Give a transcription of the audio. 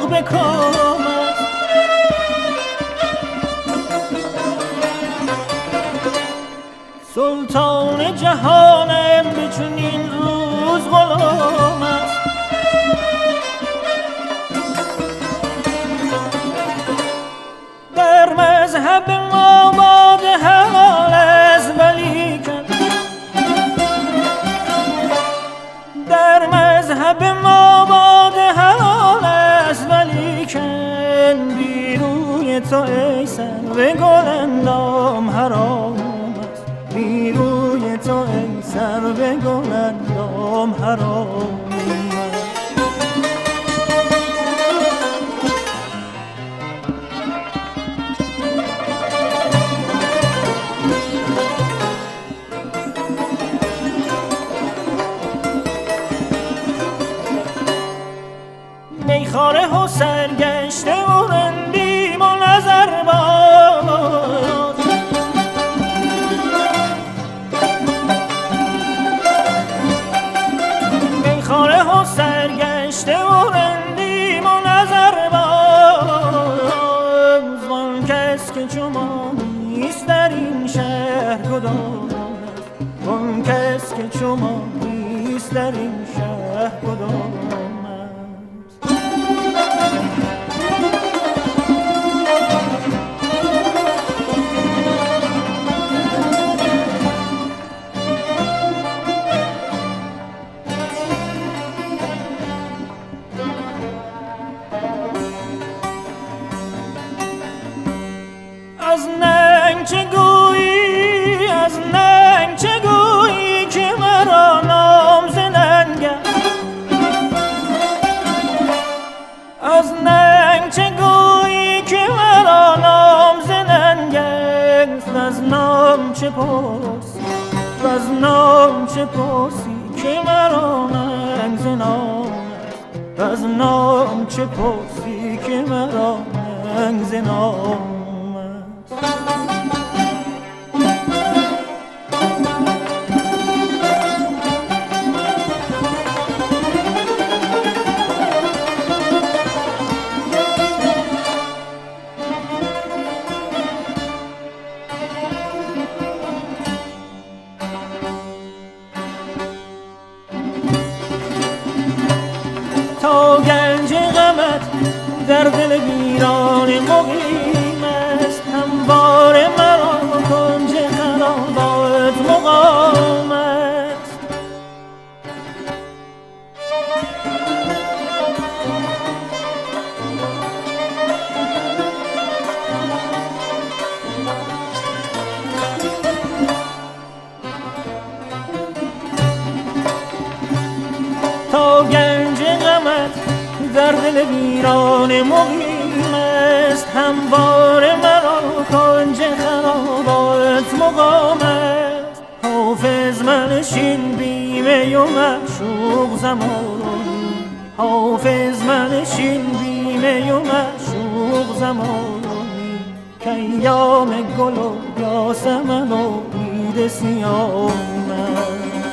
عشاق به کام است. سلطان جهانم به چنین روز غلام است. در مذهب ما باد حلال است ولیکن، در مذهب ما باد حلال است ولیکن، بی روی تو ای سرو گل اندام حرام است. بی روی تو ای سرو گل اندام حرام است. میخواره و سرگشته و رندیم و نظر باز، میخواره و سرگشته و رندیم و نظر باز، وان کس که چو ما نیست در این شهر کدام است، وان کس که چو ما نیست در این شهر کدام است. از ننگ چه گویی، از ننگ چه گویی که مرا نام ز ننگ است. از ننگ چه گویی که مرا نام ز ننگ است. از نام چه پرسی، از نام چه پرسی که مرا ننگ ز نام است. از نام چه پرسی که مرا ننگ ز نام. تا گنج غمت در دل ویران مقیم است، همواره مرا کنج خرابات مقام است. تا گنج غمت در دل ویران مقیم است، همواره مرا کنج خرابات مقام است. حافظ منشین بیمه و معشوق زمانی، حافظ منشین بیمه و معشوق زمانی، که ایام گل و یاسمن و عید سیام است.